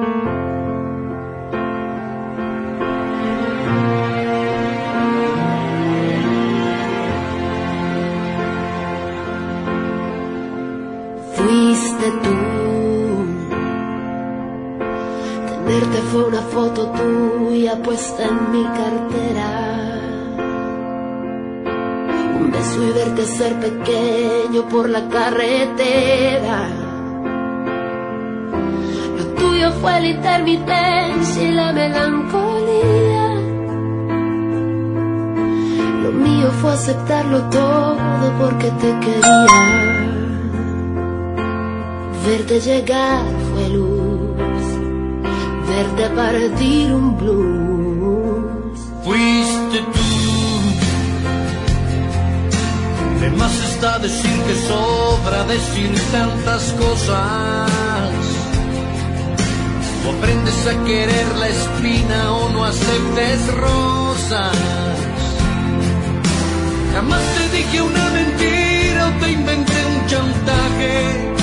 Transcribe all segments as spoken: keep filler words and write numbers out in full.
Fuiste tú. Tenerte fue una foto tuya puesta en mi cartera. Un beso y verte ser pequeño por la carretera. Lo tuyo fue la intermitencia y la melancolía. Lo mío fue aceptarlo todo porque te quería. Verte llegar fue luz, verte partir un blues. Fuiste tú. De más está decir que sobra decir tantas cosas. O aprendes a querer la espina o no aceptes rosas. Jamás te dije una mentira o te inventé un chantaje.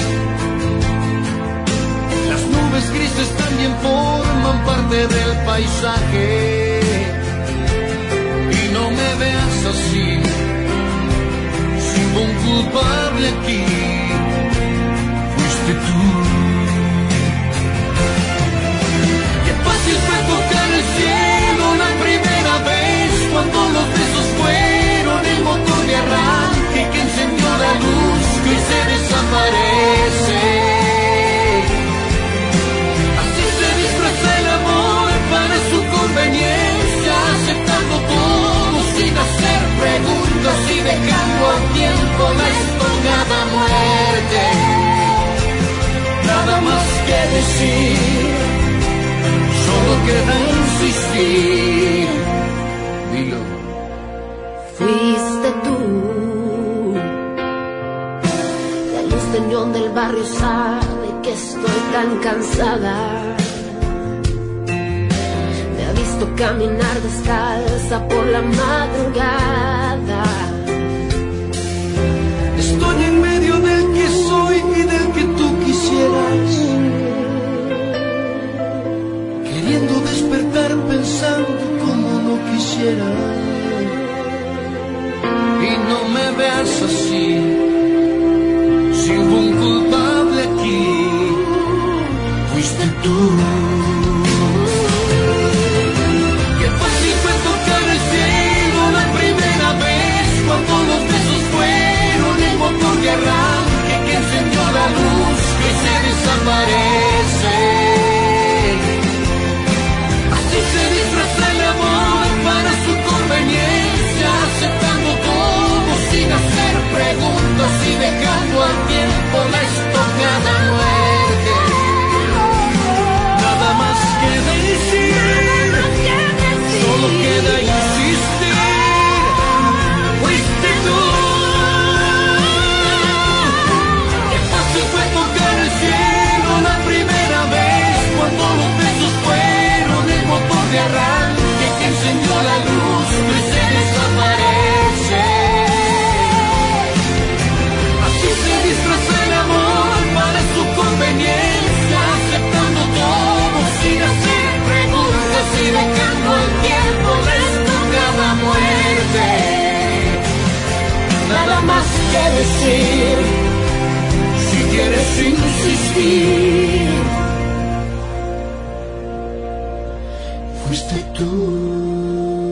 Las nubes grises también forman parte del paisaje. Y no me veas así, sin un culpable aquí. Fuiste tú. Qué fácil fue tocar el cielo la primera vez, cuando los besos fueron el motor de arranque que encendió la luz que hoy se desaparece. Aceptando todo sin hacer preguntas y dejando al tiempo la estocada muerte. Nada más que decir, solo queda insistir. Dilo. Fuiste tú. La luz de neón del barrio sabe que estoy tan cansada. Caminar descalza por la madrugada. Estoy en medio del que soy y del que tú quisieras, queriendo despertar pensando como no quisiera. Y no me veas así, si hubo un culpable aquí. Fuiste tú. Cuando los besos fueron el motor de arranque que encendió la luz que se desaparece. Así se disfraza el amor para su conveniencia, aceptando todo sin hacer preguntas y dejando al tiempo la estocada muerte. Nada más que decir, solo queda insistir. Fue tocar el cielo la primera vez, cuando los besos fueron el motor de arranque que encendió la luz que se desaparece. Así se disfraza el amor para su conveniencia, aceptando todo sin hacer preguntas y dejando al tiempo la estocada muerte. Nada más que decir, quieres insistir. Fuiste tú.